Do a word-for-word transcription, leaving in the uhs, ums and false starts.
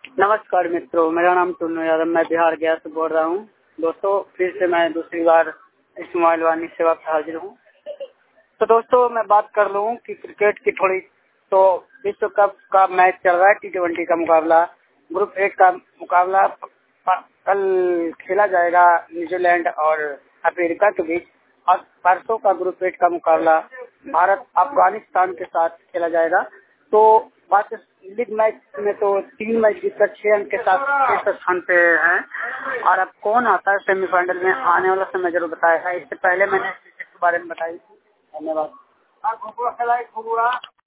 नमस्कार मित्रों, मेरा नाम टुन्नू यादव, मैं बिहार गया से बोल रहा हूँ। दोस्तों, फिर से मैं दूसरी बार इस मोबाइल वाणी सेवा पर हाजिर हूँ। तो दोस्तों, मैं बात कर लूँ कि क्रिकेट की थोड़ी, तो विश्व कप का मैच चल रहा है। टी ट्वेंटी का मुकाबला, ग्रुप एट का मुकाबला कल खेला जाएगा न्यूजीलैंड और अमेरिका के बीच, और परसों का ग्रुप एट का मुकाबला भारत अफगानिस्तान के साथ खेला जाएगा। तो बात लीग मैच में तो तीन मैच जीतकर छह अंक के साथ शीर्ष स्थान पे हैं, और अब कौन आता है सेमीफाइनल में, आने वाला समय जरूर बताएगा। इससे पहले मैंने क्रिकेट के बारे में बताई थी। धन्यवाद।